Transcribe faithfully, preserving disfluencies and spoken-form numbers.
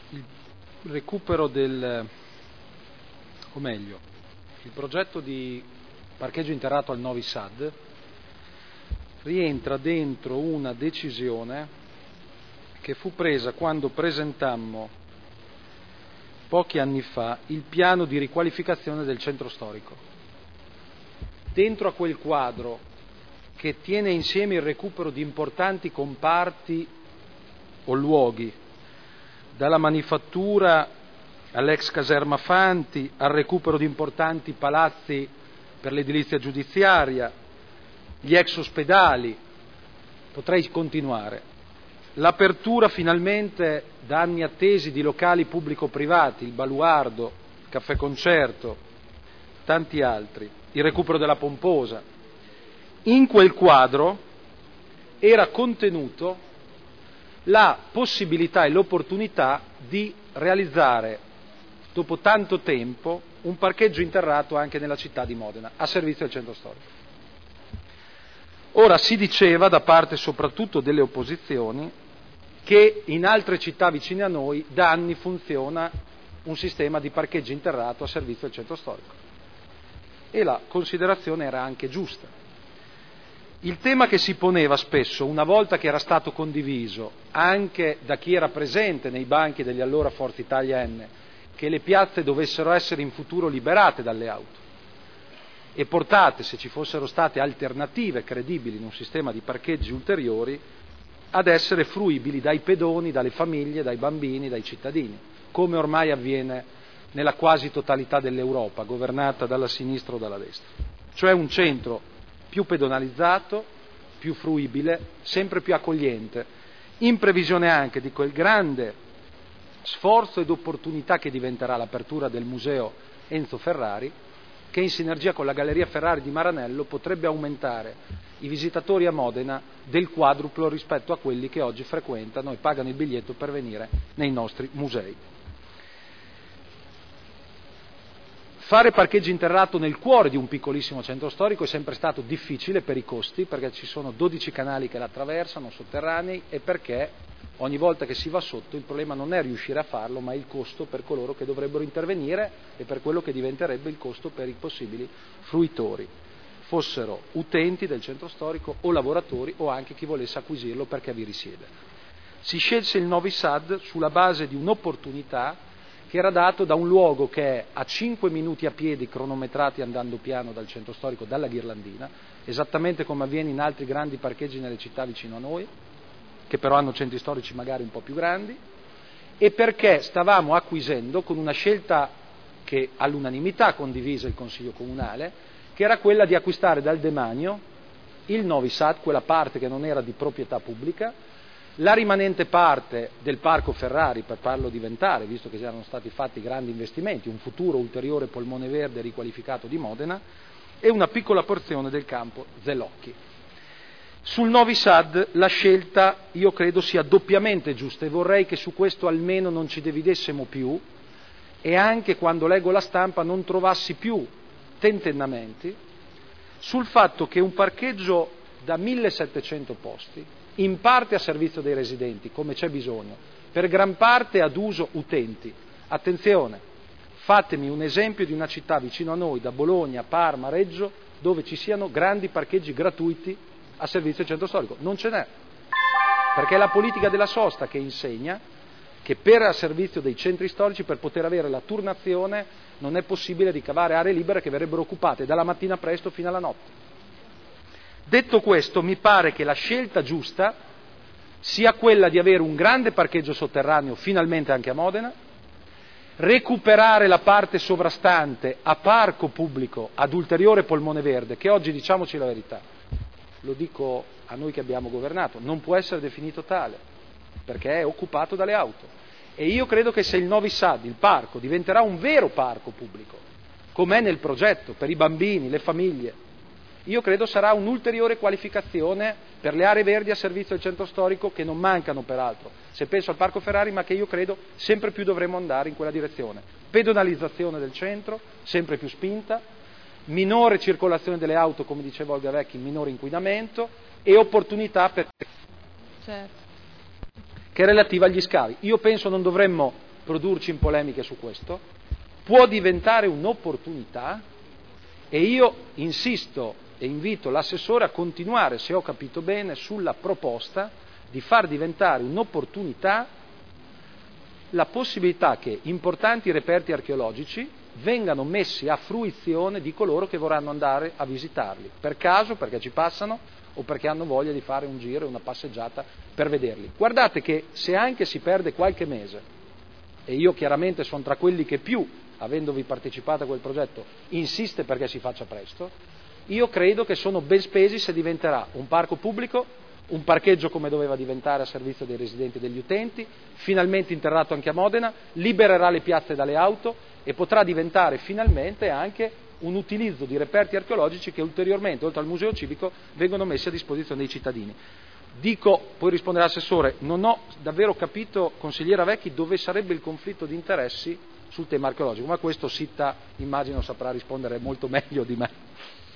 il recupero del, o meglio, il progetto di parcheggio interrato al Novi Sad rientra dentro una decisione che fu presa quando presentammo pochi anni fa il piano di riqualificazione del centro storico. Dentro a quel quadro che tiene insieme il recupero di importanti comparti o luoghi, dalla manifattura all'ex caserma Fanti, al recupero di importanti palazzi per l'edilizia giudiziaria, gli ex ospedali, potrei continuare. L'apertura finalmente da anni attesi di locali pubblico-privati, il Baluardo, il Caffè Concerto, tanti altri, il recupero della Pomposa. In quel quadro era contenuto la possibilità e l'opportunità di realizzare, dopo tanto tempo, un parcheggio interrato anche nella città di Modena, a servizio del centro storico. Ora si diceva, da parte soprattutto delle opposizioni, che in altre città vicine a noi da anni funziona un sistema di parcheggio interrato a servizio del centro storico. E la considerazione era anche giusta. Il tema che si poneva spesso, una volta che era stato condiviso anche da chi era presente nei banchi degli allora Forza Italia N, che le piazze dovessero essere in futuro liberate dalle auto e portate, se ci fossero state alternative credibili in un sistema di parcheggi ulteriori, ad essere fruibili dai pedoni, dalle famiglie, dai bambini, dai cittadini, come ormai avviene nella quasi totalità dell'Europa, governata dalla sinistra o dalla destra. Cioè un centro più pedonalizzato, più fruibile, sempre più accogliente, in previsione anche di quel grande sforzo ed opportunità che diventerà l'apertura del museo Enzo Ferrari, che in sinergia con la Galleria Ferrari di Maranello potrebbe aumentare i visitatori a Modena del quadruplo rispetto a quelli che oggi frequentano e pagano il biglietto per venire nei nostri musei. Fare parcheggio interrato nel cuore di un piccolissimo centro storico è sempre stato difficile per i costi, perché ci sono dodici canali che la attraversano, sotterranei, e perché ogni volta che si va sotto il problema non è riuscire a farlo, ma il costo per coloro che dovrebbero intervenire e per quello che diventerebbe il costo per i possibili fruitori, fossero utenti del centro storico o lavoratori o anche chi volesse acquisirlo perché vi risiede. Si scelse il Novi Sad sulla base di un'opportunità che era dato da un luogo che è a cinque minuti a piedi cronometrati andando piano dal centro storico, dalla Ghirlandina, esattamente come avviene in altri grandi parcheggi nelle città vicino a noi, che però hanno centri storici magari un po' più grandi, e perché stavamo acquisendo con una scelta che all'unanimità condivise il Consiglio Comunale, che era quella di acquistare dal demanio il Novi Sad, quella parte che non era di proprietà pubblica, la rimanente parte del Parco Ferrari per farlo diventare, visto che erano stati fatti grandi investimenti, un futuro ulteriore polmone verde riqualificato di Modena, e una piccola porzione del campo Zelocchi. Sul Novi Sad la scelta io credo sia doppiamente giusta e vorrei che su questo almeno non ci dividessimo più e anche quando leggo la stampa non trovassi più tentennamenti sul fatto che un parcheggio da millesettecento posti, in parte a servizio dei residenti, come c'è bisogno, per gran parte ad uso utenti. Attenzione, fatemi un esempio di una città vicino a noi, da Bologna, Parma, Reggio, dove ci siano grandi parcheggi gratuiti a servizio del centro storico. Non ce n'è, perché è la politica della sosta che insegna che per a servizio dei centri storici, per poter avere la turnazione, non è possibile ricavare aree libere che verrebbero occupate dalla mattina presto fino alla notte. Detto questo, mi pare che la scelta giusta sia quella di avere un grande parcheggio sotterraneo, finalmente anche a Modena, recuperare la parte sovrastante a parco pubblico, ad ulteriore polmone verde, che oggi, diciamoci la verità, lo dico a noi che abbiamo governato, non può essere definito tale, perché è occupato dalle auto. E io credo che se il Novi Sad, il parco, diventerà un vero parco pubblico, com'è nel progetto, per i bambini, le famiglie, io credo sarà un'ulteriore qualificazione per le aree verdi a servizio del centro storico, che non mancano peraltro, se penso al Parco Ferrari, ma che io credo sempre più dovremo andare in quella direzione. Pedonalizzazione del centro, sempre più spinta, minore circolazione delle auto, come diceva Olga Vecchi, minore inquinamento e opportunità per... certo. che è relativa agli scavi. Io penso non dovremmo produrci in polemiche su questo, può diventare un'opportunità e io insisto e invito l'assessore a continuare, se ho capito bene, sulla proposta di far diventare un'opportunità la possibilità che importanti reperti archeologici vengano messi a fruizione di coloro che vorranno andare a visitarli, per caso, perché ci passano o perché hanno voglia di fare un giro e una passeggiata per vederli. Guardate che se anche si perde qualche mese, e io chiaramente sono tra quelli che più, avendovi partecipato a quel progetto, insiste perché si faccia presto, io credo che sono ben spesi se diventerà un parco pubblico, un parcheggio come doveva diventare a servizio dei residenti e degli utenti, finalmente interrato anche a Modena, libererà le piazze dalle auto e potrà diventare finalmente anche un utilizzo di reperti archeologici che ulteriormente, oltre al museo civico, vengono messi a disposizione dei cittadini. Dico, poi risponderà l'assessore, non ho davvero capito, consigliera Vecchi, dove sarebbe il conflitto di interessi sul tema archeologico, ma questo Sitta immagino saprà rispondere molto meglio di me.